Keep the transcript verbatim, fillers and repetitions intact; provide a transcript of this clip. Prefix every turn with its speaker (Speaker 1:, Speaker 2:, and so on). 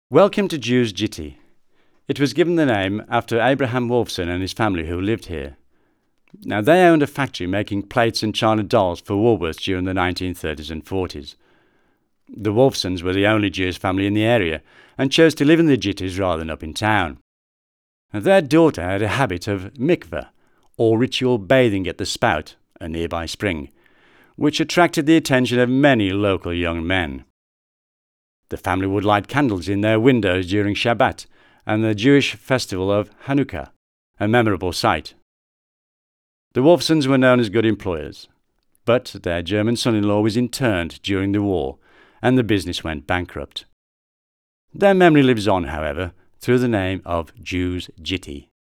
Speaker 1: Welcome to Jews Jitty. It was given the name after Abraham Wolfson and his family who lived here. Now, they owned a factory making plates and china dolls for Woolworths during the nineteen thirties and forties. The Wolfsons were the only Jewish family in the area and chose to live in the Jitties rather than up in town. Now, their daughter had a habit of mikveh, or ritual bathing at the Spout, a nearby spring, which attracted the attention of many local young men. The family would light candles in their windows during Shabbat and the Jewish festival of Hanukkah, a memorable sight. The Wolfsons were known as good employers, but their German son-in-law was interned during the war and the business went bankrupt. Their memory lives on, however, through the name of Jews Jitty.